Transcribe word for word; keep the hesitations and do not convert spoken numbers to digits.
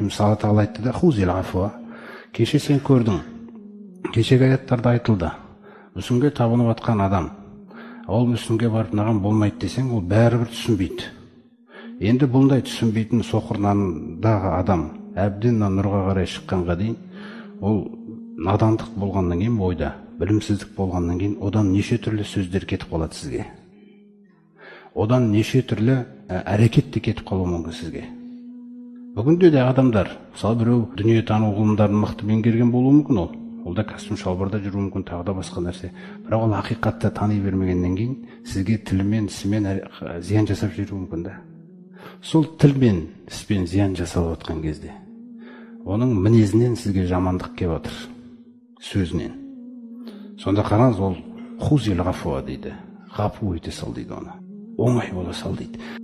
Рахимович Алла Тағала айтты да, хузил афуа. Кеше сен көрдің, кешегі аяттарда айтылды. Мүсінге табынып атқан адам, ол мүсінге барып наған болмайды десең, ол бәрібір түсінбейді. Енді бұндай түсінбейтін соқырнандағы адам әбден нұрға қарай шыққанға дейін, ол надандық болғаннан кейін ойда, білімсіздік болғаннан кейін одан неше түрлі сөздер кетіп қалады сізге. Одан неше түрлі әрекет те кетіп қалуы мүмкін сізге. Бүгінде де адамдар, мысалы біреу дүниетану ғылымдарын мықты меңгерген болуы мүмкін ол. Ол да костюм шалбарда жүруі мүмкін, тағы да басқа нәрсе. Бірақ ол ақиқатты тани бермегеннен кейін сізге тілмен, ісімен зиян жасап жүруі мүмкін да. Сол тілмен, іспен зиян жасалып отқан кезде, оның мінезінен сізге жамандық келіп отыр, сөзінен. Сонда қараңыз, ол хузил ғафуа дейді, ғафу ете сал дейді оны. Оңай бола сал дейді.